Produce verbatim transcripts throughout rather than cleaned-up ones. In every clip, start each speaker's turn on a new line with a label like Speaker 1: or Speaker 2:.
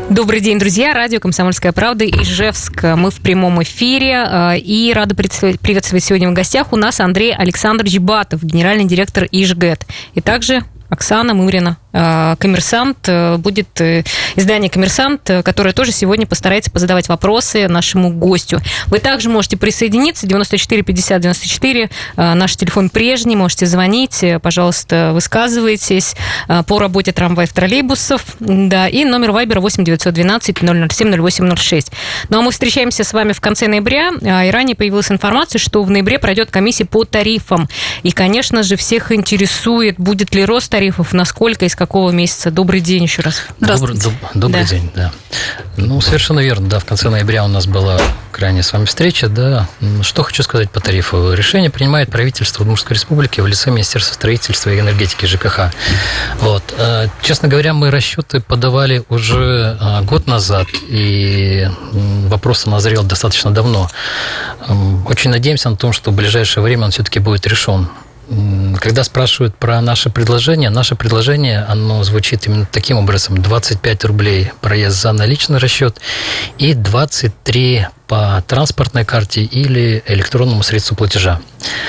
Speaker 1: Добрый день, друзья. Радио «Комсомольская правда», Ижевск. Мы в прямом эфире. И рада приветствовать сегодня в гостях у нас Андрей Александрович Батов, генеральный директор Ижгэт. И также Оксана Мырина, «Коммерсант». Будет издание «Коммерсант», которое тоже сегодня постарается позадавать вопросы нашему гостю. Вы также можете присоединиться. девяносто четыре пятьдесят девяносто четыре. Наш телефон прежний. Можете звонить. Пожалуйста, высказывайтесь по работе трамваев, троллейбусов. Да, и номер вайбера восемь девятьсот двенадцать ноль ноль семь ноль восемь ноль шесть. Ну, а мы встречаемся с вами в конце ноября. И ранее появилась информация, что в ноябре пройдет комиссия по тарифам. И, конечно же, всех интересует, будет ли рост тарифов, насколько, из какого месяца. Добрый день еще раз.
Speaker 2: Добрый, доб, добрый да. день, да. Ну, совершенно верно, да. В конце ноября у нас была крайняя с вами встреча, да. Что хочу сказать по тарифу. Решение принимает правительство Удмуртской республики в лице Министерства строительства и энергетики ЖКХ. Вот. Честно говоря, мы расчеты подавали уже год назад, и вопрос назрел достаточно давно. Очень надеемся на то, что в ближайшее время он все-таки будет решен. Когда спрашивают про наше предложение, наше предложение, оно звучит именно таким образом. двадцать пять рублей проезд за наличный расчет и двадцать три по транспортной карте или электронному средству платежа.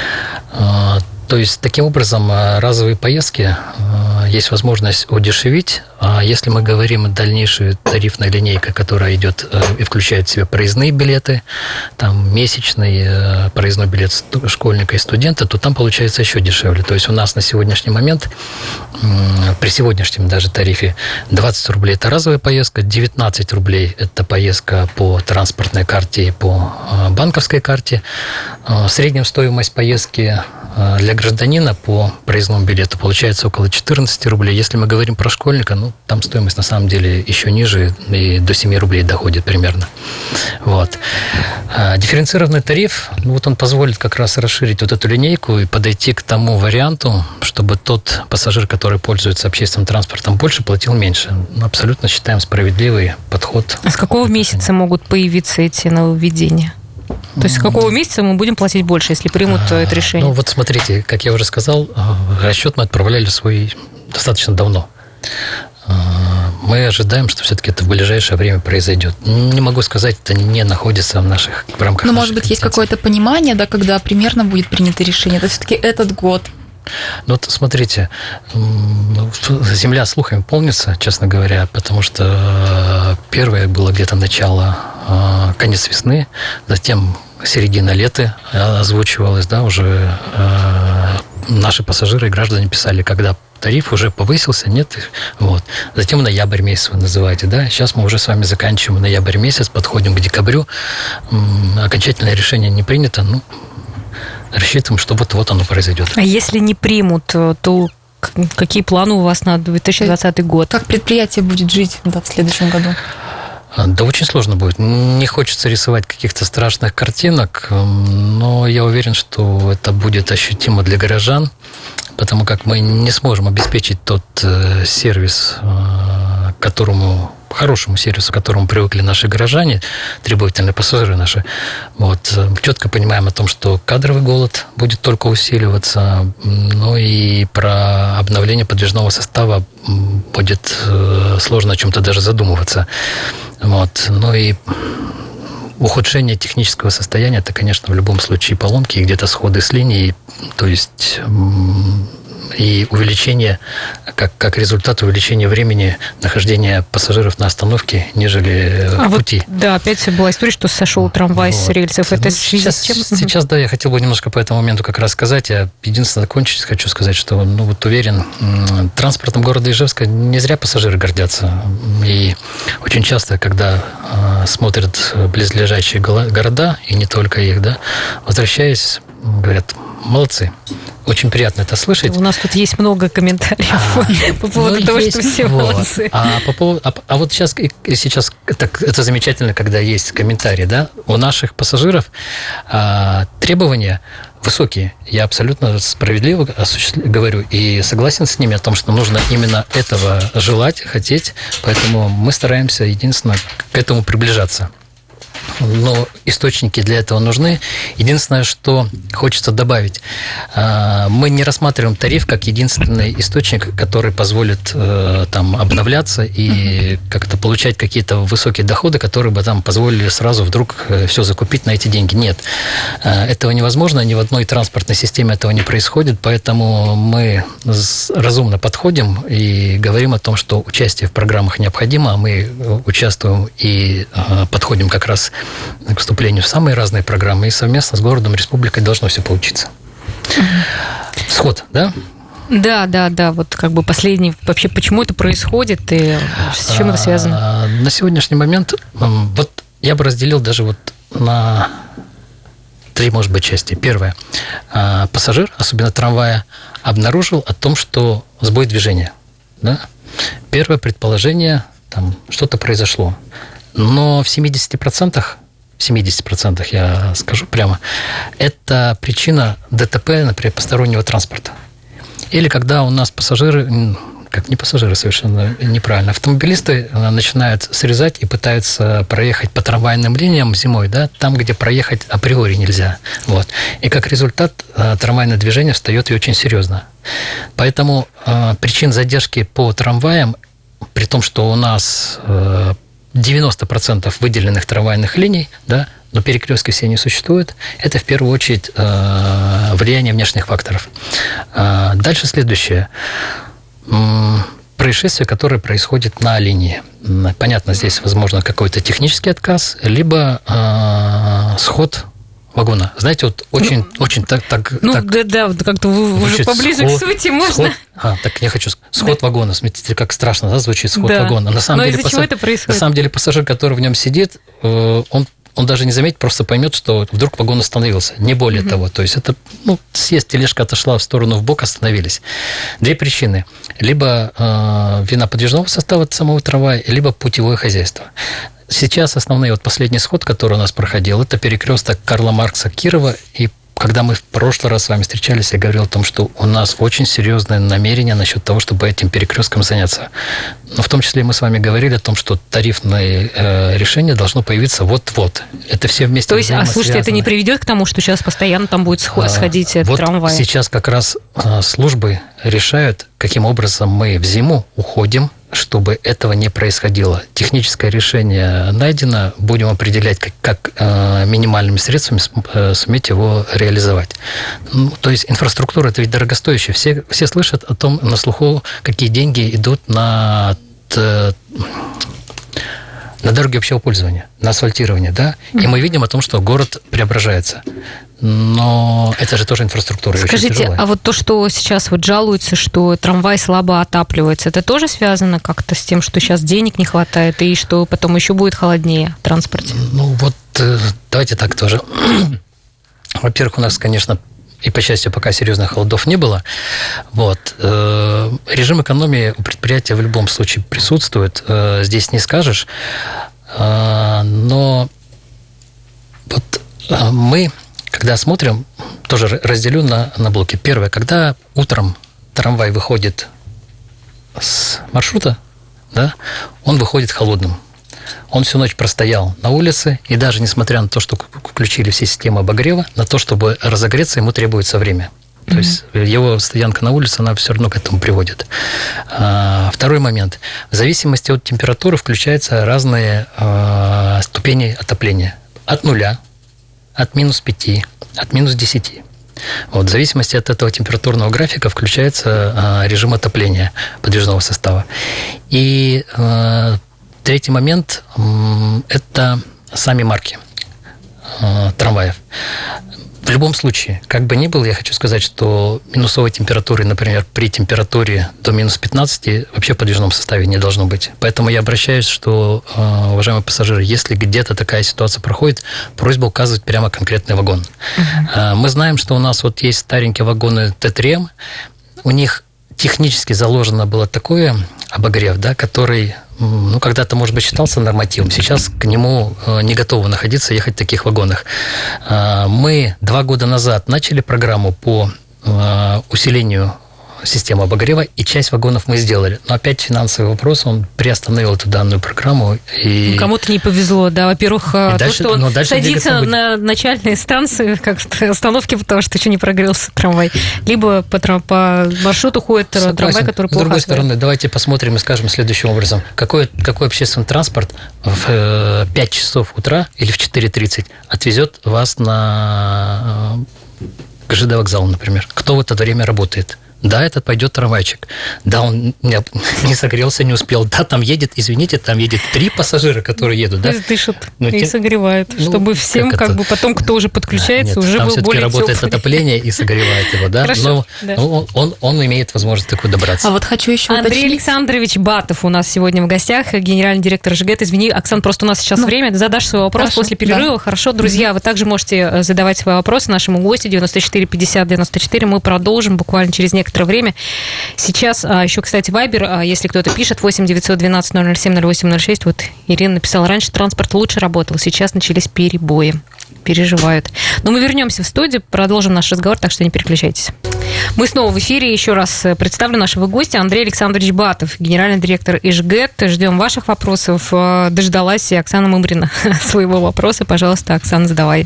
Speaker 2: То есть, таким образом, разовые поездки есть возможность удешевить. А если мы говорим о дальнейшей тарифной линейке, которая идет и включает в себя проездные билеты, там месячный проездной билет школьника и студента, то там получается еще дешевле. То есть, у нас на сегодняшний момент, при сегодняшнем даже тарифе, двадцать рублей – это разовая поездка, девятнадцать рублей – это поездка по транспортной карте и по банковской карте. В среднем стоимость поездки для гражданина по проездному билету получается около четырнадцать рублей. Если мы говорим про школьника, ну, там стоимость на самом деле еще ниже, и до семь рублей доходит примерно. Вот. А дифференцированный тариф, ну, вот он позволит как раз расширить вот эту линейку и подойти к тому варианту, чтобы тот пассажир, который пользуется общественным транспортом, больше платил меньше. Мы абсолютно считаем справедливый подход.
Speaker 1: А с какого месяца могут появиться эти нововведения? То есть с какого месяца мы будем платить больше, если примут это решение?
Speaker 2: Ну вот смотрите, как я уже сказал, расчет мы отправляли свой достаточно давно. Мы ожидаем, что все-таки это в ближайшее время произойдет. Не могу сказать, это не находится в наших в рамках.
Speaker 3: Ну, может быть, есть какое-то понимание, да, когда примерно будет принято решение. Это все-таки этот год.
Speaker 2: Ну, вот смотрите, земля слухами полнится, честно говоря, потому что первое было где-то начало, конец весны, затем середина лета озвучивалось, да, уже наши пассажиры и граждане писали, когда тариф уже повысился, нет, вот. Затем ноябрь месяц вы называете, да, сейчас мы уже с вами заканчиваем ноябрь месяц, подходим к декабрю, окончательное решение не принято, ну, рассчитываем, что вот-вот оно произойдет.
Speaker 1: А если не примут, то какие планы у вас на две тысячи двадцатый год?
Speaker 3: Как предприятие будет жить, да, в следующем году?
Speaker 2: Да, очень сложно будет. Не хочется рисовать каких-то страшных картинок, но я уверен, что это будет ощутимо для горожан, потому как мы не сможем обеспечить тот сервис, к которому, хорошему сервису, к которому привыкли наши горожане, требовательные пассажиры наши. Вот. Четко понимаем о том, что кадровый голод будет только усиливаться, ну и про обновление подвижного состава будет сложно о чем-то даже задумываться. Вот. Ну и ухудшение технического состояния, это, конечно, в любом случае поломки и где-то сходы с линией, то есть и увеличение, как, как результат увеличения времени нахождения пассажиров на остановке, нежели
Speaker 1: а
Speaker 2: в пути.
Speaker 1: Вот, да, опять была история, что сошел трамвай вот с рельсов. Это
Speaker 2: ну, сейчас, с чем? Сейчас, да, я хотел бы немножко по этому моменту как раз сказать. Я единственное закончить хочу сказать, что, ну, вот уверен, транспортом города Ижевска не зря пассажиры гордятся. И очень часто, когда э, смотрят близлежащие города, и не только их, да, возвращаясь, говорят, молодцы. Очень приятно это слышать.
Speaker 1: У нас тут есть много комментариев а, по поводу ну, того, есть, что все вот. молодцы.
Speaker 2: А, по поводу, а, а вот сейчас, сейчас так, это замечательно, когда есть комментарии, да, у наших пассажиров а, требования высокие. Я абсолютно справедливо говорю и согласен с ними о том, что нужно именно этого желать, хотеть, поэтому мы стараемся единственно к этому приближаться. но источники для этого нужны. Единственное, что хочется добавить, мы не рассматриваем тариф как единственный источник, который позволит там обновляться и как-то получать какие-то высокие доходы, которые бы там позволили сразу вдруг все закупить на эти деньги. Нет, этого невозможно, ни в одной транспортной системе этого не происходит, поэтому мы разумно подходим и говорим о том, что участие в программах необходимо, а мы участвуем и подходим как раз к вступлению в самые разные программы, и совместно с городом, республикой должно все получиться. Сход, да?
Speaker 1: Да, да, да. Вот как бы последний, вообще, почему это происходит и с чем это связано?
Speaker 2: На сегодняшний момент вот я бы разделил даже вот на три, может быть, части. Первое. Пассажир, особенно трамвая, обнаружил о том, что сбой движения. Да? Первое предположение, там что-то произошло. Но в семьдесят процентов, семьдесят процентов, я скажу прямо, это причина ДТП, например, постороннего транспорта. Или когда у нас пассажиры, как не пассажиры, совершенно неправильно, автомобилисты начинают срезать и пытаются проехать по трамвайным линиям зимой, да, там, где проехать априори нельзя. Вот. И как результат трамвайное движение встает и очень серьезно. Поэтому э, причин задержки по трамваям, при том, что у нас э, девяносто процентов выделенных трамвайных линий, да, но перекрестки все не существуют, это в первую очередь э, влияние внешних факторов. Э, дальше следующее. Происшествие, которое происходит на линии. Понятно, здесь возможно какой-то технический отказ, либо э, сход вагона. Знаете, вот очень, ну, очень так... так
Speaker 1: ну,
Speaker 2: так,
Speaker 1: да, да, как-то вы уже поближе сход, к сути можно.
Speaker 2: Сход, а, так я хочу... Сход да. вагона. Смотрите, как страшно, да, звучит сход да. вагона. На самом
Speaker 1: Но
Speaker 2: деле,
Speaker 1: из-за пассаж... чего это происходит?
Speaker 2: На самом деле, пассажир, который в нем сидит, э, он он даже не заметит, просто поймет, что вдруг вагон остановился. Не более mm-hmm. того. То есть это, ну, съезд, тележка отошла в сторону в бок, остановились. Две причины. Либо э, вина подвижного состава от самого трамвая, либо путевое хозяйство. Сейчас основной, вот последний сход, который у нас проходил, это перекресток Карла Маркса Кирова. И когда мы в прошлый раз с вами встречались, я говорил о том, что у нас очень серьезное намерение насчет того, чтобы этим перекрестком заняться. Но в том числе мы с вами говорили о том, что тарифное э, решение должно появиться вот-вот. Это все вместе.
Speaker 1: То есть, а слушайте, это не приведет к тому, что сейчас постоянно там будет сходить
Speaker 2: а, вот
Speaker 1: трамвай?
Speaker 2: Сейчас как раз э, службы решают, каким образом мы в зиму уходим, чтобы этого не происходило. Техническое решение найдено, будем определять, как, как э, минимальными средствами э, суметь его реализовать. Ну, то есть инфраструктура – это ведь дорогостоящая. Все, все слышат о том, на слуху, какие деньги идут на, т, на дороги общего пользования, на асфальтирование, да? И мы видим о том, что город преображается. Но это же тоже инфраструктура.
Speaker 1: Скажите, а вот то, что сейчас вот жалуются, что трамвай слабо отапливается, это тоже связано как-то с тем, что сейчас денег не хватает и что потом еще будет холоднее в транспорте?
Speaker 2: Ну вот давайте так тоже. Во-первых, у нас, конечно, и по счастью, пока серьезных холодов не было. Вот. Режим экономии у предприятия в любом случае присутствует. Здесь не скажешь. Но вот мы, когда смотрим, тоже разделю на, на блоки. Первое, когда утром трамвай выходит с маршрута, да, он выходит холодным. Он всю ночь простоял на улице, и даже несмотря на то, что включили все системы обогрева, на то, чтобы разогреться, ему требуется время. То mm-hmm. есть его стоянка на улице, она все равно к этому приводит. А, второй момент. В зависимости от температуры включаются разные а, ступени отопления. От нуля, от минус пяти, от минус десяти. Вот, в зависимости от этого температурного графика включается а, режим отопления подвижного состава. И а, третий момент – это сами марки э, трамваев. В любом случае, как бы ни было, я хочу сказать, что минусовой температуры, например, при температуре до минус пятнадцати вообще в подвижном составе не должно быть. Поэтому я обращаюсь, что, э, уважаемые пассажиры, если где-то такая ситуация проходит, просьба указывать прямо конкретный вагон. Uh-huh. Э, мы знаем, что у нас вот есть старенькие вагоны Т три М, у них технически заложено было такое обогрев, да, который, ну, когда-то, может быть, считался нормативом, сейчас к нему не готовы находиться, ехать в таких вагонах. Мы два года назад начали программу по усилению систему обогрева, и часть вагонов мы сделали. Но опять финансовый вопрос, он приостановил эту данную программу. И...
Speaker 1: Кому-то не повезло, да. Во-первых, то,
Speaker 2: дальше,
Speaker 1: что он садится на начальные станции, как остановки, потому что еще не прогрелся трамвай. Либо по, по маршруту ходит Согласен. Трамвай, который плохо
Speaker 2: С другой
Speaker 1: освоен.
Speaker 2: стороны, давайте посмотрим и скажем следующим образом. Какой, какой общественный транспорт в пять часов утра или в четыре тридцать отвезет вас на ЖД вокзал, например? Кто в это время работает? Да, этот пойдет трамвайчик. Да, он не согрелся, не успел. Да, там едет, извините, там едет три пассажира, которые едут. Да?
Speaker 1: Дышат Но и те... согревают, ну, чтобы всем, как, как бы, потом, кто уже подключается,
Speaker 2: Нет,
Speaker 1: уже
Speaker 2: там
Speaker 1: был
Speaker 2: все-таки
Speaker 1: более
Speaker 2: работает
Speaker 1: теплый.
Speaker 2: Отопление и согревает его, да?
Speaker 1: Хорошо,
Speaker 2: Но
Speaker 1: да.
Speaker 2: он, он, он имеет возможность такой добраться.
Speaker 3: А вот хочу еще
Speaker 1: Андрей
Speaker 3: уточнить.
Speaker 1: Александрович Батов у нас сегодня в гостях, генеральный директор ЖГЭТ. Извини, Оксан, просто у нас сейчас ну, время. Задашь свой вопрос хорошо, после перерыва. Да. Хорошо, друзья, mm-hmm. вы также можете задавать свои вопросы нашему гостю девяносто четыре пятьдесят девяносто четыре. Мы продолжим буквально через некоторое время. Сейчас а, еще, кстати, Вайбер, а, если кто-то пишет, восемь девятьсот двенадцать ноль ноль семь ноль восемь ноль шесть. Вот Ирина написала, раньше транспорт лучше работал, сейчас начались перебои. Переживают. Но мы вернемся в студию, продолжим наш разговор, так что не переключайтесь. Мы снова в эфире. Еще раз представлю нашего гостя Андрей Александрович Батов, генеральный директор ИЖГЭТ. Ждем ваших вопросов. Дождалась и Оксана Мымрина своего вопроса. Пожалуйста, Оксана, задавай.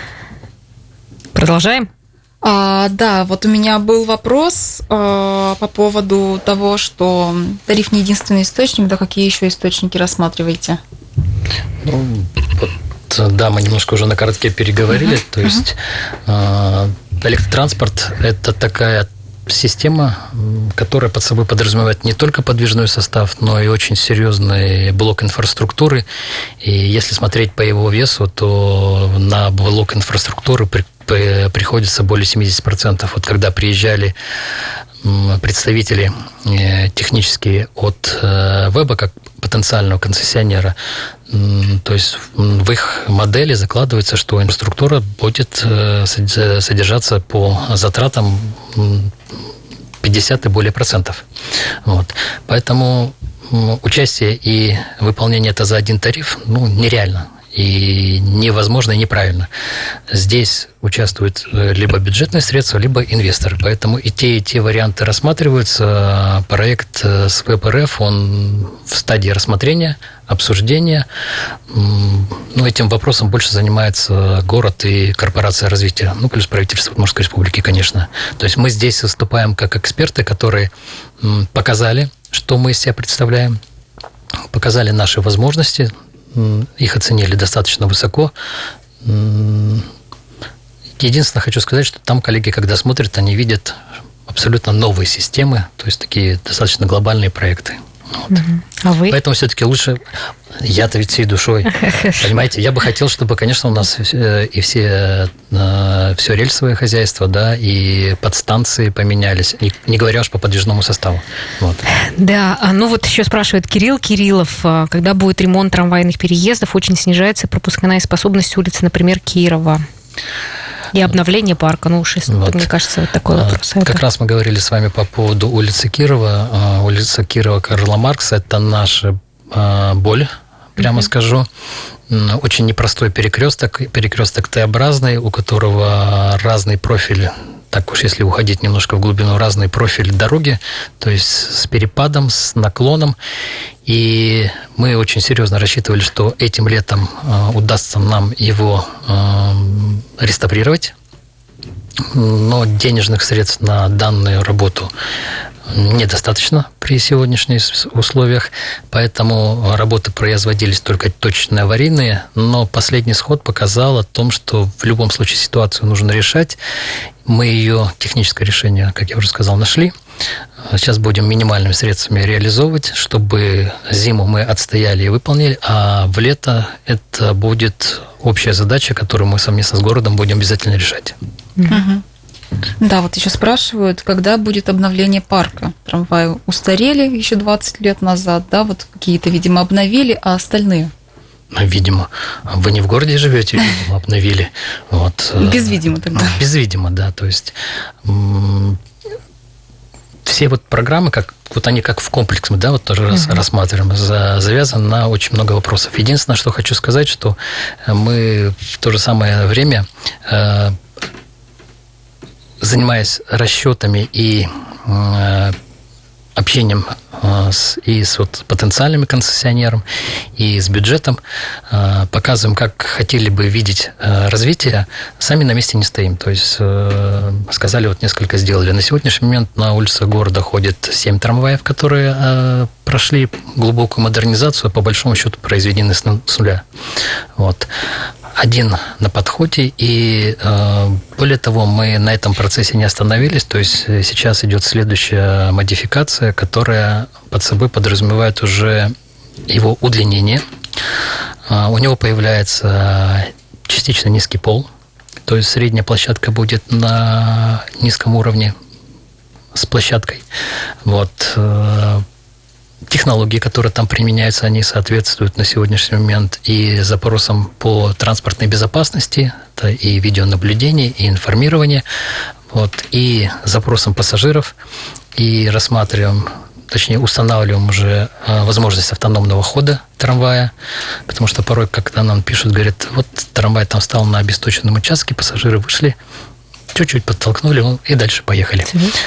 Speaker 1: Продолжаем?
Speaker 3: А, да, вот у меня был вопрос а, по поводу того, что тариф не единственный источник, да какие еще источники рассматриваете?
Speaker 2: Ну, вот, да, мы немножко уже на коротке переговорили, uh-huh. то есть uh-huh. э, электротранспорт – это такая система, которая под собой подразумевает не только подвижной состав, но и очень серьезный блок инфраструктуры. И если смотреть по его весу, то на блок инфраструктуры при, при, приходится более семьдесят процентов. Вот когда приезжали представители технические от ВЭБа, как потенциального концессионера, то есть в их модели закладывается, что инфраструктура будет содержаться по затратам пятьдесят и более процентов. Вот. Поэтому участие и выполнение это за один тариф ну, нереально. И невозможно, и неправильно. Здесь участвуют либо бюджетные средства, либо инвесторы. Поэтому и те, и те варианты рассматриваются. Проект с ВЭБ-РФ, он в стадии рассмотрения, обсуждения. Ну, этим вопросом больше занимается город и корпорация развития. Ну, плюс правительство Удмуртской республики, конечно. То есть мы здесь выступаем как эксперты, которые показали, что мы из себя представляем, показали наши возможности, их оценили достаточно высоко. Единственное, хочу сказать, что там коллеги, когда смотрят, они видят абсолютно новые системы, то есть такие достаточно глобальные проекты. Вот.
Speaker 1: А вы?
Speaker 2: Поэтому все-таки лучше... Я-то ведь всей душой. Понимаете, я бы хотел, чтобы, конечно, у нас и все, все рельсовое хозяйство, да, и подстанции поменялись, не, не говоря уж по подвижному составу. Вот.
Speaker 1: Да, ну вот еще спрашивает Кирилл Кириллов, когда будет ремонт трамвайных переездов, очень снижается пропускная способность улицы, например, Кирова. И обновление парка, ну уж, вот. Мне кажется, вот такой вопрос.
Speaker 2: Как это... раз мы говорили с вами по поводу улицы Кирова. Улица Кирова Карла Маркса – это наша боль, прямо mm-hmm. скажу. Очень непростой перекресток, перекресток Т-образный, у которого разный профиль, так уж если уходить немножко в глубину, разный профиль дороги, то есть с перепадом, с наклоном. И мы очень серьезно рассчитывали, что этим летом удастся нам его реставрировать, но денежных средств на данную работу недостаточно при сегодняшних условиях, поэтому работы производились только точно аварийные, но последний сход показал о том, что в любом случае ситуацию нужно решать. Мы ее техническое решение, как я уже сказал, нашли. Сейчас будем минимальными средствами реализовывать, чтобы зиму мы отстояли и выполнили, а в лето это будет общая задача, которую мы совместно с городом будем обязательно решать.
Speaker 3: Угу. Да, вот еще спрашивают, когда будет обновление парка. Трамваи устарели еще двадцать лет назад, да, вот какие-то, видимо, обновили, а остальные?
Speaker 2: Видимо. Вы не в городе живете, видимо, обновили. Вот.
Speaker 3: Без видимо тогда.
Speaker 2: Без видимо, да. То есть все вот программы, как, вот они как в комплексе, да, вот тоже uh-huh. рассматриваем, за, завязаны на очень много вопросов. Единственное, что хочу сказать, что мы в то же самое время занимаясь расчетами и общением с, и с вот потенциальными концессионерами, и с бюджетом, показываем, как хотели бы видеть развитие, сами на месте не стоим. То есть сказали, вот несколько сделали. На сегодняшний момент на улицах города ходит семь трамваев, которые прошли глубокую модернизацию, по большому счету произведены с нуля. Вот. Один на подходе, и более того, мы на этом процессе не остановились, то есть сейчас идет следующая модификация, которая под собой подразумевает уже его удлинение. У него появляется частично низкий пол, то есть средняя площадка будет на низком уровне с площадкой. Вот. Технологии, которые там применяются, они соответствуют на сегодняшний момент и запросам по транспортной безопасности, это и видеонаблюдение, и информирование, вот, и запросам пассажиров, и рассматриваем, точнее, устанавливаем уже возможность автономного хода трамвая, потому что порой, когда нам пишут, говорят, вот трамвай там стал на обесточенном участке, пассажиры вышли, чуть-чуть подтолкнули и дальше поехали.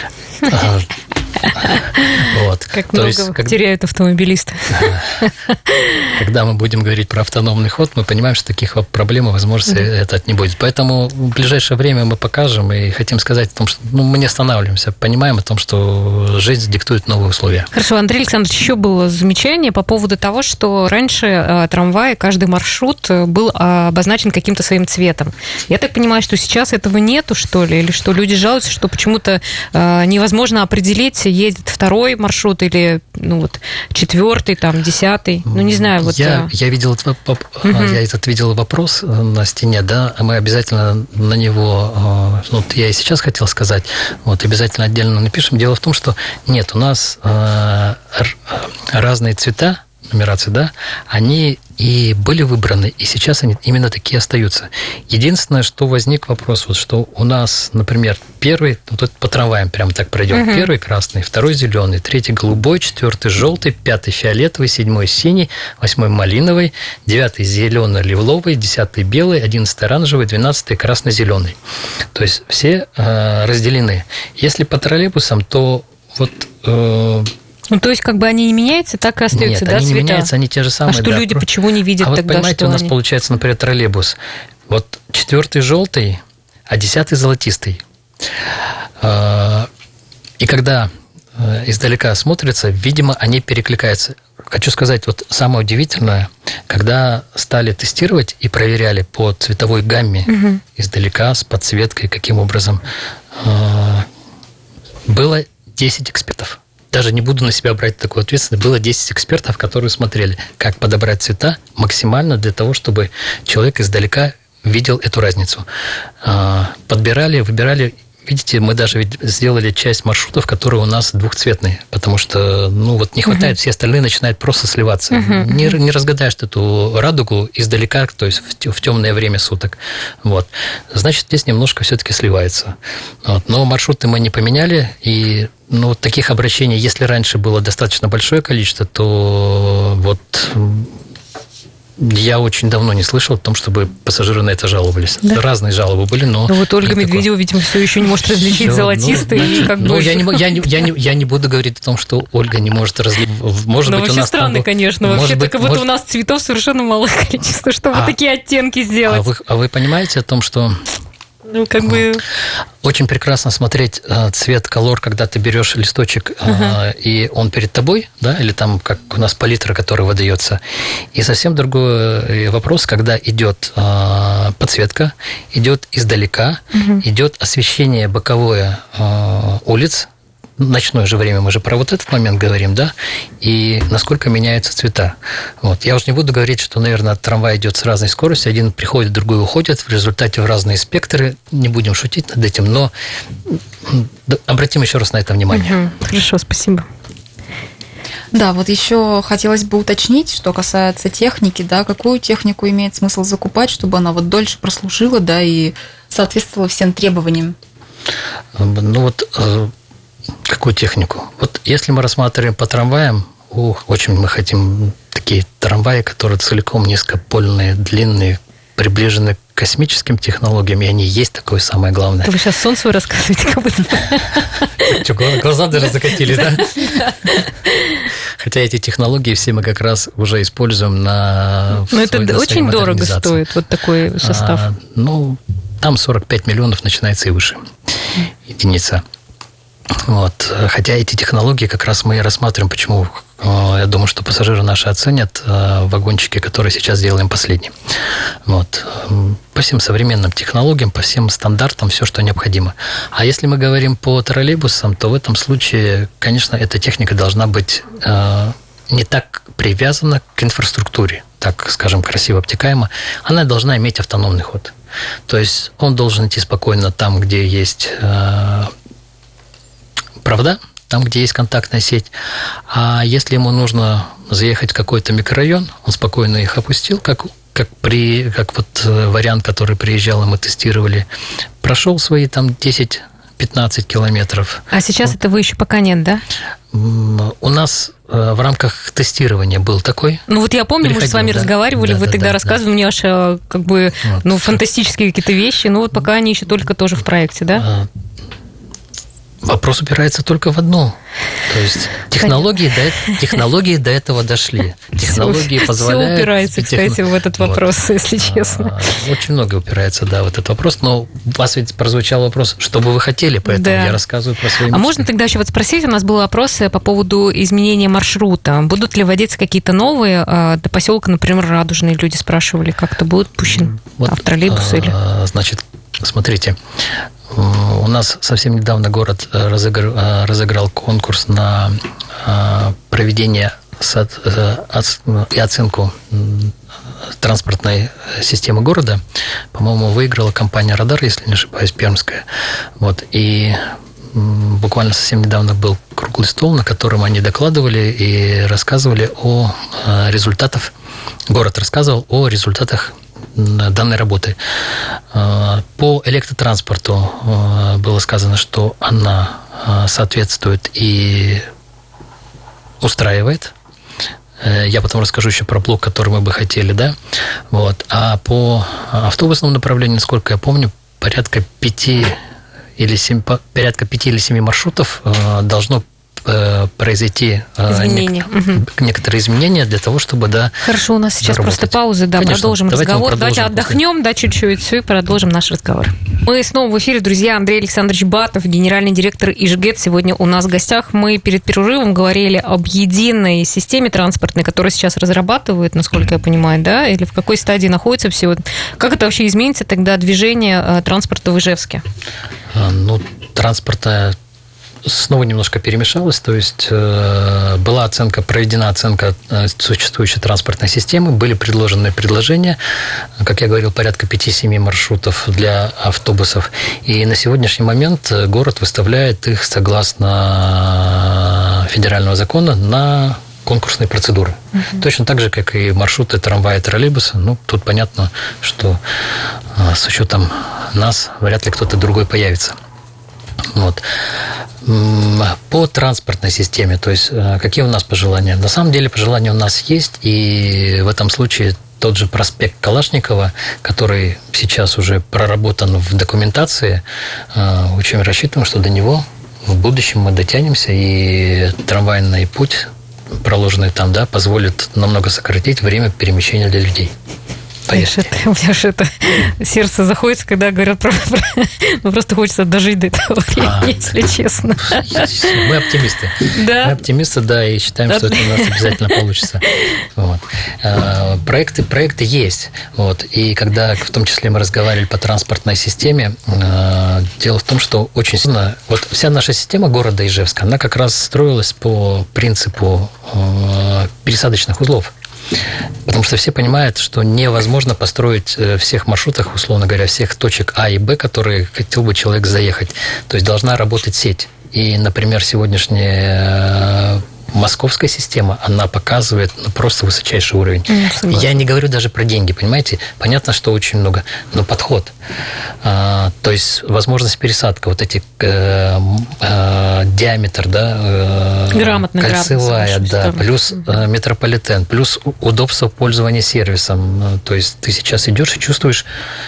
Speaker 2: Вот.
Speaker 1: Как То много есть, как... теряют автомобилисты.
Speaker 2: Когда мы будем говорить про автономный ход, мы понимаем, что таких проблем и возможностей mm-hmm. это не будет. Поэтому в ближайшее время мы покажем и хотим сказать о том, что ну, мы не останавливаемся, понимаем о том, что жизнь диктует новые условия.
Speaker 1: Хорошо, Андрей Александрович, еще было замечание по поводу того, что раньше э, трамвай, каждый маршрут был э, обозначен каким-то своим цветом. Я так понимаю, что сейчас этого нету, что ли, или что люди жалуются, что почему-то э, невозможно определить, едет второй маршрут или ну, вот, четвертый, там, десятый, ну, не знаю. Вот,
Speaker 2: я, я, видел, uh-huh. я этот видел вопрос на стене, да, мы обязательно на него, вот я и сейчас хотел сказать, вот, обязательно отдельно напишем. Дело в том, что нет, у нас э, разные цвета нумерации, да, они и были выбраны, и сейчас они именно такие остаются. Единственное, что возник вопрос, вот что у нас, например, первый, вот по трамваям прямо так пройдем, uh-huh. первый красный, второй зеленый, третий голубой, четвертый желтый, пятый фиолетовый, седьмой синий, восьмой малиновый, девятый зелено-лиловый, десятый белый, одиннадцатый оранжевый, двенадцатый красно-зеленый. То есть все э, разделены. Если по троллейбусам, то вот... Э,
Speaker 1: Ну, то есть, как бы они не меняются, так и остаются,
Speaker 2: Нет,
Speaker 1: да,
Speaker 2: они
Speaker 1: цвета?
Speaker 2: не меняются, они те же самые.
Speaker 1: А что
Speaker 2: да,
Speaker 1: люди
Speaker 2: про...
Speaker 1: почему не видят
Speaker 2: а
Speaker 1: тогда,
Speaker 2: вот понимаете,
Speaker 1: что
Speaker 2: у нас
Speaker 1: они...
Speaker 2: получается, например, троллейбус. Вот четвертый желтый, а десятый золотистый. И когда издалека смотрится, видимо, они перекликаются. Хочу сказать, вот самое удивительное, когда стали тестировать и проверяли по цветовой гамме угу. издалека, с подсветкой, каким образом, было десять экспертов. Даже не буду на себя брать такую ответственность. Было десять экспертов, которые смотрели, как подобрать цвета максимально для того, чтобы человек издалека видел эту разницу. Подбирали, выбирали. Видите, мы даже ведь сделали часть маршрутов, которые у нас двухцветные, потому что, ну, вот не хватает, uh-huh. все остальные начинают просто сливаться. Uh-huh. Не, не разгадаешь эту радугу издалека, то есть в, в темное время суток. Вот. Значит, здесь немножко все-таки сливается. Вот. Но маршруты мы не поменяли, и ну, таких обращений, если раньше было достаточно большое количество, то вот... Я очень давно не слышал о том, чтобы пассажиры на это жаловались. Да. Разные жалобы были, но...
Speaker 1: Ну вот Ольга Медведева, видимо, все еще не может различить все, золотистый ну, и как
Speaker 2: ну,
Speaker 1: бы...
Speaker 2: Я не, я, не, я, не, я не буду говорить о том, что Ольга не может различить. Может
Speaker 1: но
Speaker 2: быть,
Speaker 1: вообще
Speaker 2: у нас
Speaker 1: странно,
Speaker 2: там...
Speaker 1: конечно. Вообще
Speaker 2: быть,
Speaker 1: как будто может... у нас цветов совершенно малое количество, чтобы а, такие оттенки сделать.
Speaker 2: А вы, а вы понимаете о том, что...
Speaker 1: Ну, как бы...
Speaker 2: Очень прекрасно смотреть цвет, колор, когда ты берешь листочек, uh-huh. и он перед тобой, да, или там, как у нас палитра, которая выдается. И совсем другой вопрос, когда идет подсветка, идет издалека, uh-huh. идет освещение боковое улиц, ночное же время, мы же про вот этот момент говорим, да, и насколько меняются цвета. Вот. Я уже не буду говорить, что, наверное, трамвай идет с разной скоростью, один приходит, другой уходит, в результате в разные спектры, не будем шутить над этим, но обратим еще раз на это внимание.
Speaker 1: Угу. Хорошо, спасибо.
Speaker 3: Да, вот еще хотелось бы уточнить, что касается техники, да, какую технику имеет смысл закупать, чтобы она вот дольше прослужила, да, и соответствовала всем требованиям.
Speaker 2: Ну вот... Какую технику? Вот если мы рассматриваем по трамваям, ух, очень мы хотим такие трамваи, которые целиком низкопольные, длинные, приближены к космическим технологиям, и они есть такое самое главное.
Speaker 1: Вы сейчас сон свой рассказываете, как будто...
Speaker 2: Что, глаза даже закатились, да? Хотя эти технологии все мы как раз уже используем на...
Speaker 1: Но это очень дорого стоит, вот такой состав.
Speaker 2: А, ну, там сорок пять миллионов начинается и выше единица. Вот. Хотя эти технологии как раз мы и рассматриваем, почему я думаю, что пассажиры наши оценят вагончики, которые сейчас делаем последние. Вот. По всем современным технологиям, по всем стандартам, все, что необходимо. А если мы говорим по троллейбусам, то в этом случае, конечно, эта техника должна быть не так привязана к инфраструктуре, так, скажем, красиво обтекаемо. Она должна иметь автономный ход. То есть он должен идти спокойно там, где есть провода, там, где есть контактная сеть. А если ему нужно заехать в какой-то микрорайон, он спокойно их опустил, как, как, при, как вот вариант, который приезжал, и мы тестировали, прошел свои там десять-пятнадцать километров.
Speaker 1: А сейчас вот. Это вы еще пока нет, да?
Speaker 2: У нас в рамках тестирования был такой.
Speaker 1: Ну вот я помню, мы же с вами да, разговаривали, да, вы да, тогда да, рассказывали да. мне аж как бы вот. ну, фантастические какие-то вещи, но вот пока они еще только тоже в проекте, да?
Speaker 2: Вопрос упирается только в одно. То есть технологии, до, технологии до этого дошли. Технологии все, позволяют...
Speaker 1: Все упирается, кстати, в этот вопрос, вот. Если честно.
Speaker 2: Очень много упирается, да, в этот вопрос. Но у вас ведь прозвучал вопрос, что бы вы хотели, поэтому да. я рассказываю про свои мечты.
Speaker 1: А можно тогда еще вот спросить, у нас был вопрос по поводу изменения маршрута. Будут ли вводиться какие-то новые до поселка, например, Радужные? Люди спрашивали, как-то будут пущены вот, в троллейбусы? Или...
Speaker 2: Значит, смотрите, у нас совсем недавно город разыграл, разыграл конкурс на проведение и оценку транспортной системы города. По-моему, выиграла компания «Радар», если не ошибаюсь, пермская. Вот. И буквально совсем недавно был круглый стол, на котором они докладывали и рассказывали о результатах. Город рассказывал о результатах данной работы. По электротранспорту было сказано, что она соответствует и устраивает. Я потом расскажу еще про блок, который мы бы хотели, да. Вот. А по автобусному направлению, насколько я помню, порядка пяти или семь, порядка пяти или семи маршрутов должно произойти
Speaker 1: изменения.
Speaker 2: Нек- угу. некоторые изменения для того, чтобы, да.
Speaker 1: Хорошо, у нас сейчас заработать. Просто пауза, да, конечно, продолжим давайте разговор. Давайте отдохнем, после... да, чуть-чуть, все, и продолжим наш разговор. Мы снова в эфире, друзья. Андрей Александрович Батов, генеральный директор Ижгэт, сегодня у нас в гостях. Мы перед перерывом говорили об единой системе транспортной, которую сейчас разрабатывают, насколько я понимаю, да, или в какой стадии находится все. Как это вообще изменится тогда движение транспорта в Ижевске?
Speaker 2: Ну, транспортная снова немножко перемешалось, то есть э, была оценка, проведена оценка существующей транспортной системы, были предложены предложения, как я говорил, порядка пяти-семи маршрутов для автобусов, и на сегодняшний момент город выставляет их согласно федерального закона на конкурсные процедуры. Uh-huh. Точно так же, как и маршруты трамвая и троллейбуса. Ну, тут понятно, что э, с учетом нас вряд ли кто-то другой появится. Вот. По транспортной системе, то есть какие у нас пожелания? На самом деле пожелания у нас есть, и в этом случае тот же проспект Калашникова, который сейчас уже проработан в документации, очень рассчитываем, что до него в будущем мы дотянемся, и трамвайный путь, проложенный там, да, позволит намного сократить время перемещения для людей.
Speaker 1: Поехали. У меня же это сердце заходится, когда говорят про... Ну, просто хочется дожить до этого времени, а, если честно.
Speaker 2: Мы оптимисты.
Speaker 1: Да?
Speaker 2: Мы оптимисты, да, и считаем, да. что это у нас обязательно получится. Вот. Проекты, проекты есть. Вот. И когда, в том числе, мы разговаривали по транспортной системе, дело в том, что очень сильно... Вот вся наша система города Ижевска, она как раз строилась по принципу пересадочных узлов. Потому что все понимают, что невозможно построить всех маршрутах, условно говоря, всех точек А и Б, которые хотел бы человек заехать. То есть должна работать сеть. И, например, сегодняшние московская система, она показывает ну, просто высочайший уровень.
Speaker 1: Mm,
Speaker 2: Я не говорю даже про деньги, понимаете? Понятно, что очень много, но подход. А, то есть возможность пересадка, вот эти э, э, диаметр, да, э,
Speaker 1: Грамотно,
Speaker 2: кольцевая,
Speaker 1: грамотно,
Speaker 2: да, плюс э, метрополитен, плюс удобство пользования сервисом. То есть ты сейчас идешь и чувствуешь,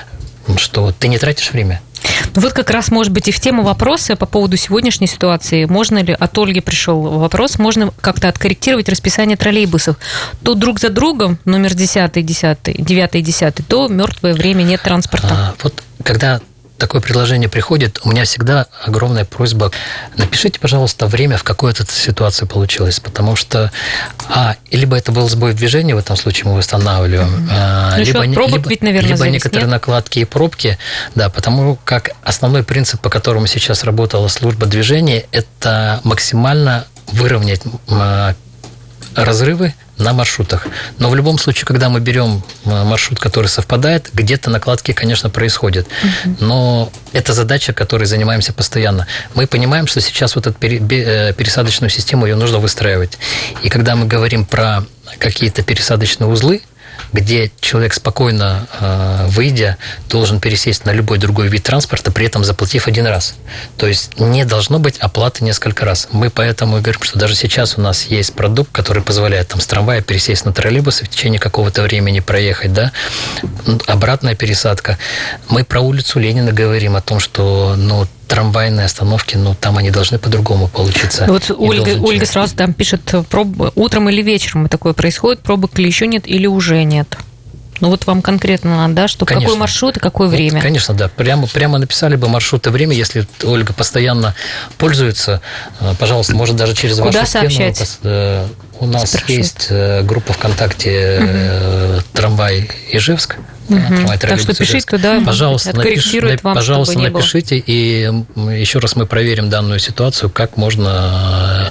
Speaker 2: что ты не тратишь время.
Speaker 1: Ну вот как раз, может быть, и в тему вопроса по поводу сегодняшней ситуации. Можно ли, от Ольги пришел вопрос, можно как-то откорректировать расписание троллейбусов? То друг за другом, номер десятый, десятый, девятый, десятый, то мертвое время, нет транспорта.
Speaker 2: А, вот когда такое предложение приходит, у меня всегда огромная просьба, напишите, пожалуйста, время, в какой эта ситуация получилась, потому что, а, либо это был сбой в движении, в этом случае мы восстанавливаем, mm-hmm. а, либо,
Speaker 1: пробок
Speaker 2: либо,
Speaker 1: ведь, наверное,
Speaker 2: либо
Speaker 1: завис,
Speaker 2: некоторые
Speaker 1: нет?
Speaker 2: накладки и пробки, да, потому как основной принцип, по которому сейчас работала служба движения, это максимально выровнять а, разрывы на маршрутах. Но в любом случае, когда мы берем маршрут, который совпадает, где-то накладки, конечно, происходят. Uh-huh. Но это задача, которой занимаемся постоянно. Мы понимаем, что сейчас вот эту пересадочную систему, ее нужно выстраивать. И когда мы говорим про какие-то пересадочные узлы, где человек спокойно, выйдя, должен пересесть на любой другой вид транспорта, при этом заплатив один раз. То есть не должно быть оплаты несколько раз. Мы поэтому говорим, что даже сейчас у нас есть продукт, который позволяет там, с трамвая пересесть на троллейбус и в течение какого-то времени проехать, да? Обратная пересадка. Мы про улицу Ленина говорим о том, что ну, трамвайные остановки, ну, там они должны по-другому получиться.
Speaker 1: Вот Ольга, Ольга сразу там пишет, проб... утром или вечером такое происходит, пробок или еще нет, или уже нет. Ну, вот вам конкретно надо, да, что конечно. Какой маршрут и какое вот, время.
Speaker 2: Конечно, да. Прямо, прямо написали бы маршрут и время, если Ольга постоянно пользуется, пожалуйста, может даже через
Speaker 1: Куда
Speaker 2: вашу
Speaker 1: сообщать?
Speaker 2: Стену. У нас Спрашивает. Есть группа ВКонтакте угу. «Трамвай Ижевск».
Speaker 1: Угу. Так что пишите туда,
Speaker 2: пожалуйста,
Speaker 1: откорректирует
Speaker 2: напиш,
Speaker 1: вам,
Speaker 2: пожалуйста,
Speaker 1: чтобы не
Speaker 2: напишите, было. И еще раз мы проверим данную ситуацию, как можно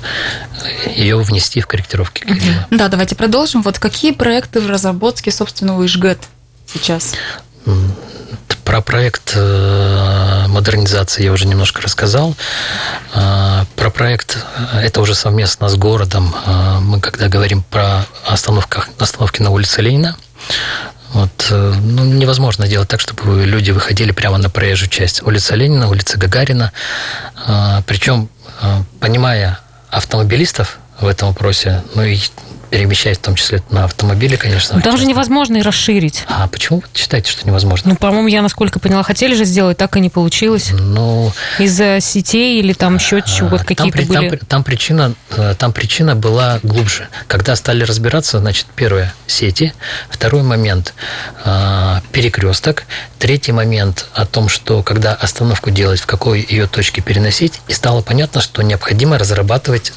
Speaker 2: ее внести в корректировки.
Speaker 3: Угу. Да, давайте продолжим. Вот какие проекты в разработке, собственно, у Ижгэт сейчас?
Speaker 2: Про проект модернизации я уже немножко рассказал. Про проект, это уже совместно с городом, мы когда говорим про остановках, остановки на улице Ленина, вот, ну, невозможно делать так, чтобы люди выходили прямо на проезжую часть. Улица Ленина, улица Гагарина. Причем, понимая автомобилистов в этом вопросе, ну и перемещаясь в том числе на автомобиле, конечно.
Speaker 1: Но там же невозможно и расширить.
Speaker 2: А почему вы считаете, что невозможно?
Speaker 1: Ну, по-моему, я, насколько поняла, хотели же сделать, так и не получилось.
Speaker 2: Ну,
Speaker 1: из-за сетей или там еще чего-то какие-то
Speaker 2: там,
Speaker 1: были?
Speaker 2: Там, там, причина, там причина была глубже. Когда стали разбираться, значит, первое – сети, второй момент – перекресток, третий момент о том, что когда остановку делать, в какой ее точке переносить, и стало понятно, что необходимо разрабатывать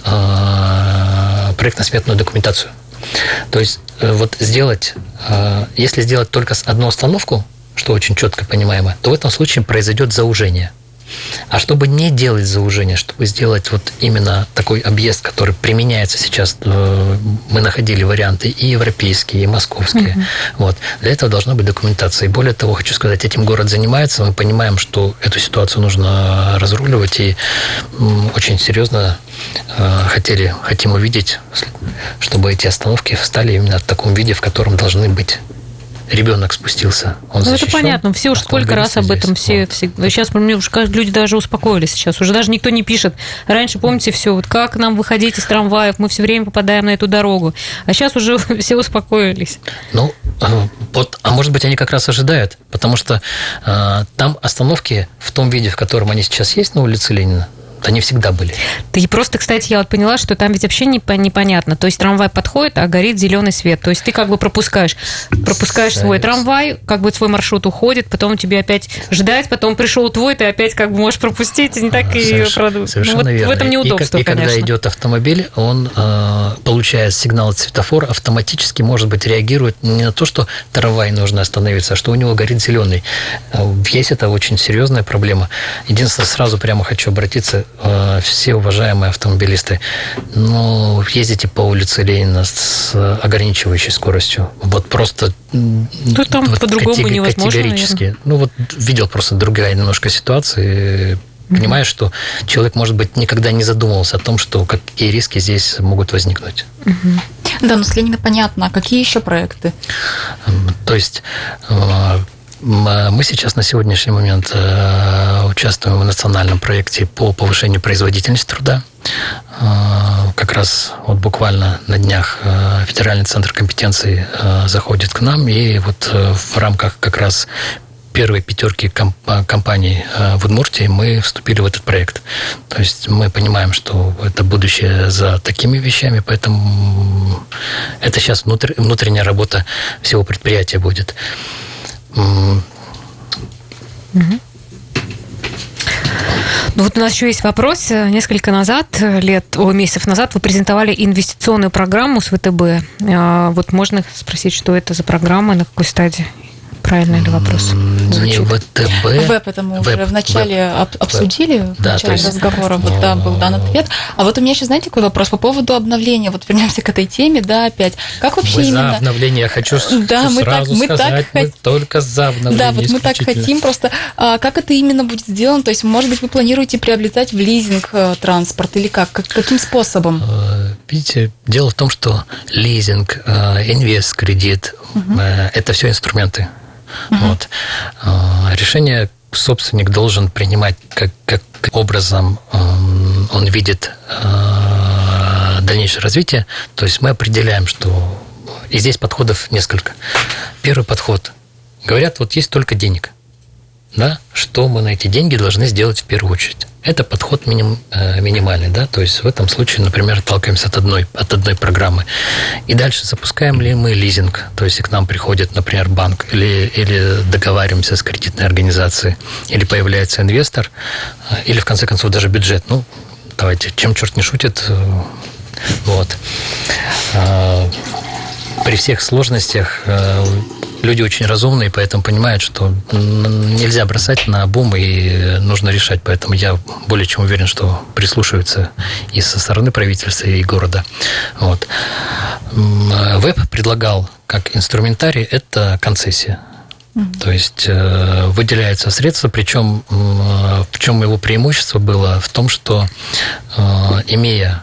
Speaker 2: проектно-сметную документацию. То есть вот сделать, если сделать только одну остановку, что очень четко понимаемо, то в этом случае произойдет заужение. А чтобы не делать заужение, чтобы сделать вот именно такой объезд, который применяется сейчас, мы находили варианты и европейские, и московские. Uh-huh. Вот. Для этого должна быть документация. И более того, хочу сказать, этим город занимается. Мы понимаем, что эту ситуацию нужно разруливать, и очень серьезно хотели, хотим увидеть, чтобы эти остановки встали именно в таком виде, в котором должны быть. Ребенок спустился, он
Speaker 1: ну,
Speaker 2: защищен.
Speaker 1: Это понятно, все уж сколько раз об этом все, вот. все. Сейчас мне уже люди даже успокоились сейчас, уже даже никто не пишет. Раньше, помните, все, вот как нам выходить из трамваев, мы все время попадаем на эту дорогу, а сейчас уже все успокоились.
Speaker 2: Ну, вот, а может быть, они как раз ожидают, потому что э, там остановки в том виде, в котором они сейчас есть на улице Ленина, они всегда были.
Speaker 1: И просто, кстати, я вот поняла, что там ведь вообще непонятно. То есть трамвай подходит, а горит зеленый свет. То есть ты как бы пропускаешь, пропускаешь Совершенно. свой трамвай, как бы свой маршрут уходит, потом тебе опять ждать, потом пришел твой, ты опять как бы можешь пропустить, и не так и продукт.
Speaker 2: Совершенно
Speaker 1: ну, вот
Speaker 2: верно.
Speaker 1: В этом неудобство,
Speaker 2: и, и
Speaker 1: конечно.
Speaker 2: когда идет автомобиль, он э, получает сигнал от светофора, автоматически, может быть, реагирует не на то, что трамвай нужно остановиться, а что у него горит зеленый. Есть это очень серьезная проблема. Единственное, сразу прямо хочу обратиться, все уважаемые автомобилисты, ну, ездите по улице Ленина с ограничивающей скоростью. Вот просто
Speaker 1: ну, там
Speaker 2: вот
Speaker 1: по-другому
Speaker 2: категори-
Speaker 1: невозможно,
Speaker 2: категорически.
Speaker 1: наверное.
Speaker 2: Ну, вот видел просто другая немножко ситуация. понимая, что человек, может быть, никогда не задумывался о том, что какие риски здесь могут возникнуть.
Speaker 3: Да, ну с Ленина понятно. А какие еще проекты?
Speaker 2: То есть мы сейчас на сегодняшний момент участвуем в национальном проекте по повышению производительности труда. Как раз вот буквально на днях Федеральный центр компетенций заходит к нам, и вот в рамках как раз первой пятерки компаний в Удмуртии мы вступили в этот проект. То есть мы понимаем, что это будущее за такими вещами, поэтому это сейчас внутренняя работа всего предприятия будет.
Speaker 1: Ну, вот у нас еще есть вопрос. Несколько назад, лет, о, месяцев назад вы презентовали инвестиционную программу с ВТБ. Вот можно спросить, что это за программа, на какой стадии? Правильный ли вопрос?
Speaker 2: Не ВТБ.
Speaker 3: Веб, это мы уже вначале обсудили, в да, начале есть... разговора, вот, да, был дан ответ. А вот у меня еще, знаете, какой вопрос по поводу обновления? Вот вернемся к этой теме, да, опять. Как вообще
Speaker 2: мы
Speaker 3: именно...
Speaker 2: за обновление, я хочу да, мы сразу так, мы сказать, так... мы только за обновление.
Speaker 3: Да, вот мы так хотим, просто а, как это именно будет сделано? То есть, может быть, вы планируете приобретать в лизинг транспорт или как? как каким способом?
Speaker 2: Видите, дело в том, что лизинг, инвест-кредит, угу. это все инструменты. Uh-huh. Вот. Решение собственник должен принимать, как, как образом он видит дальнейшее развитие. То есть мы определяем, что... И здесь подходов несколько. Первый подход. Говорят, вот есть только денег. Да? Что мы на эти деньги должны сделать в первую очередь? Это подход миним, э, минимальный, да, то есть в этом случае, например, отталкиваемся от одной, от одной программы. И дальше запускаем ли мы лизинг, то есть к нам приходит, например, банк, или, или договариваемся с кредитной организацией, или появляется инвестор, или в конце концов даже бюджет. Ну, давайте, чем черт не шутит, э, вот. Э, при всех сложностях э, люди очень разумные, поэтому понимают, что нельзя бросать на бум и нужно решать. Поэтому я более чем уверен, что прислушиваются и со стороны правительства, и города. Вот. Веб предлагал как инструментарий это концессия. Mm-hmm. То есть выделяются средства, причем в чем его преимущество было? В том, что имея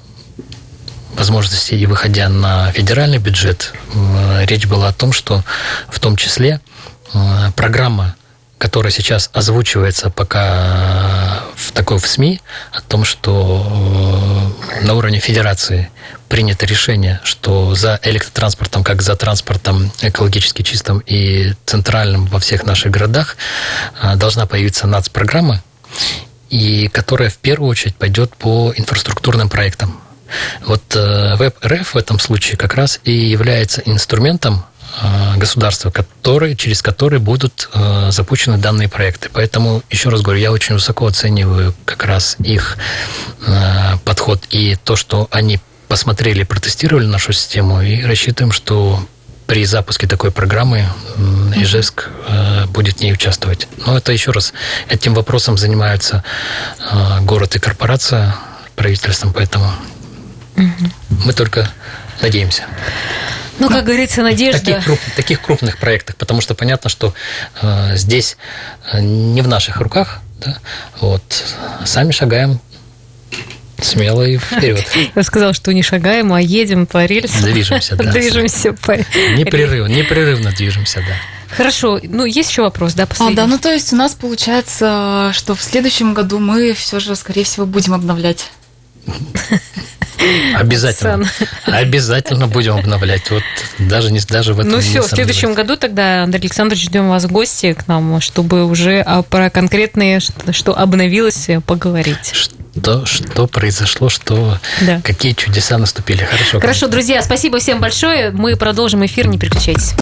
Speaker 2: возможности и выходя на федеральный бюджет, речь была о том, что в том числе программа, которая сейчас озвучивается пока в такой в СМИ, о том, что на уровне федерации принято решение, что за электротранспортом, как за транспортом экологически чистым и центральным во всех наших городах, должна появиться нацпрограмма, и которая в первую очередь пойдет по инфраструктурным проектам. Вот Веб.РФ в этом случае как раз и является инструментом государства, который, через который будут запущены данные проекты. Поэтому, еще раз говорю, я очень высоко оцениваю как раз их подход и то, что они посмотрели, протестировали нашу систему, и рассчитываем, что при запуске такой программы Ижевск будет в ней участвовать. Но это, еще раз, этим вопросом занимаются город и корпорация правительством, поэтому мы только надеемся.
Speaker 1: Ну, как говорится, надежда.
Speaker 2: Таких, круп, таких крупных проектах, потому что понятно, что э, здесь не в наших руках, да, вот, сами шагаем смело и вперед.
Speaker 1: Я сказала, что не шагаем, а едем по рельсам.
Speaker 2: Движемся, да.
Speaker 1: Движемся по...
Speaker 2: Непрерывно, непрерывно движемся, да.
Speaker 1: Хорошо, ну, есть еще вопрос, да, последний?
Speaker 3: А, да, ну, то есть у нас получается, что в следующем году мы все же, скорее всего, будем обновлять.
Speaker 2: Обязательно. Обязательно будем обновлять. Вот даже, не, даже в этом.
Speaker 1: Ну все, в следующем году тогда, Андрей Александрович, ждем вас в гости к нам, чтобы уже про конкретные, что, что обновилось, поговорить.
Speaker 2: Что, что произошло, что да. Какие чудеса наступили. Хорошо.
Speaker 1: Хорошо, друзья, спасибо всем большое. Мы продолжим эфир, не переключайтесь.